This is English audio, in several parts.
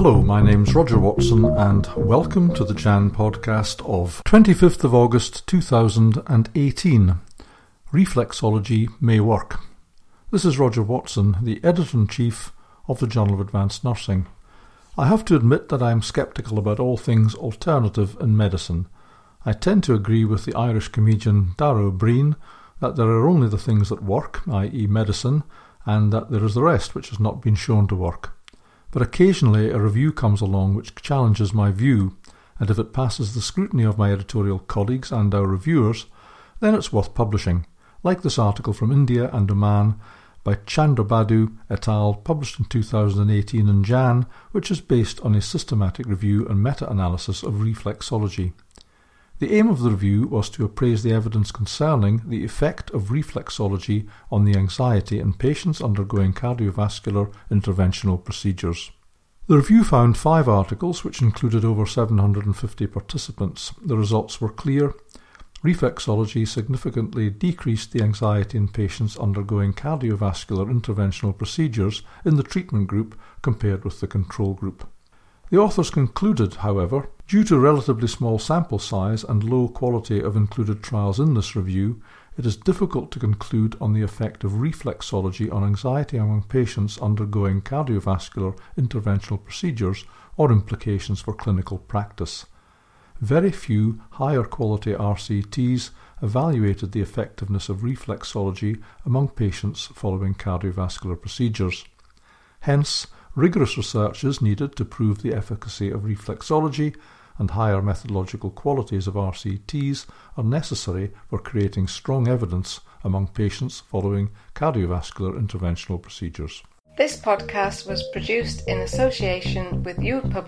Hello, my name's Roger Watson and welcome to the Jan podcast of 25th of August 2018. Reflexology May Work. This is Roger Watson, the Editor-in-Chief of the Journal of Advanced Nursing. I have to admit that I am sceptical about all things alternative in medicine. I tend to agree with the Irish comedian Dara Ó Briain that there are only the things that work, i.e. medicine, and that there is the rest which has not been shown to work. But occasionally a review comes along which challenges my view, and if it passes the scrutiny of my editorial colleagues and our reviewers, then it's worth publishing, like this article from India and Oman by Chandrabadu et al., published in 2018 in Jan, which is based on a systematic review and meta-analysis of reflexology. The aim of the review was to appraise the evidence concerning the effect of reflexology on the anxiety in patients undergoing cardiovascular interventional procedures. The review found 5 articles which included over 750 participants. The results were clear. Reflexology significantly decreased the anxiety in patients undergoing cardiovascular interventional procedures in the treatment group compared with the control group. The authors concluded, however, due to relatively small sample size and low quality of included trials in this review, it is difficult to conclude on the effect of reflexology on anxiety among patients undergoing cardiovascular interventional procedures or implications for clinical practice. Very few higher quality RCTs evaluated the effectiveness of reflexology among patients following cardiovascular procedures. Hence, rigorous research is needed to prove the efficacy of reflexology, and higher methodological qualities of RCTs are necessary for creating strong evidence among patients following cardiovascular interventional procedures. This podcast was produced in association with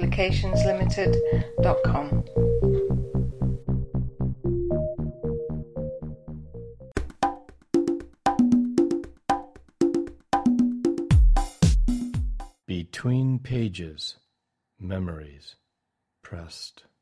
youthpublicationslimited.com. Between pages, memories pressed.